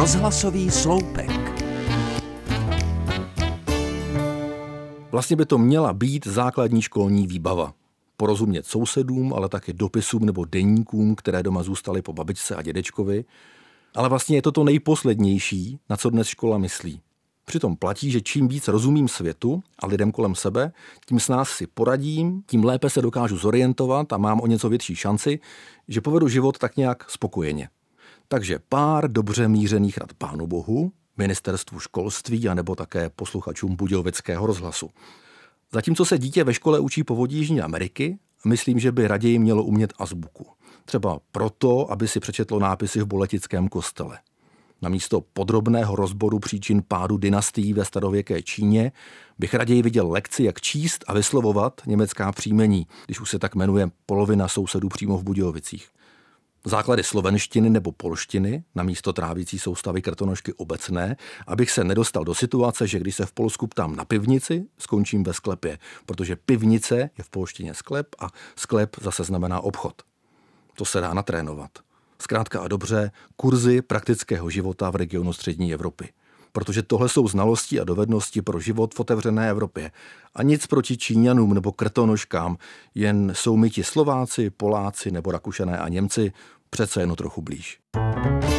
Rozhlasový sloupek. Vlastně by to měla být základní školní výbava. Porozumět sousedům, ale také dopisům nebo deníkům, které doma zůstaly po babičce a dědečkovi. Ale vlastně je to nejposlednější, na co dnes škola myslí. Přitom platí, že čím víc rozumím světu a lidem kolem sebe, tím s nás si poradím, tím lépe se dokážu zorientovat a mám o něco větší šanci, že povedu život tak nějak spokojeně. Takže pár dobře mířených rad Pánu Bohu, ministerstvu školství a nebo také posluchačům Budějovického rozhlasu. Zatímco se dítě ve škole učí povodí Jižní Ameriky, myslím, že by raději mělo umět azbuku. Třeba proto, aby si přečetlo nápisy v Boletickém kostele. Namísto podrobného rozboru příčin pádu dynastií ve starověké Číně bych raději viděl lekci, jak číst a vyslovovat německá příjmení, když už se tak jmenuje polovina sousedů přímo v Budějovicích. Základy slovenštiny nebo polštiny namísto trávicí soustavy krtonošky obecné, abych se nedostal do situace, že když se v Polsku ptám na pivnici, skončím ve sklepě, protože pivnice je v polštině sklep a sklep zase znamená obchod. To se dá natrénovat. Zkrátka a dobře, kurzy praktického života v regionu střední Evropy. Protože tohle jsou znalosti a dovednosti pro život v otevřené Evropě. A nic proti Číňanům nebo krtonoškám, jen jsou mi ti Slováci, Poláci nebo Rakušané a Němci přece jen trochu blíž.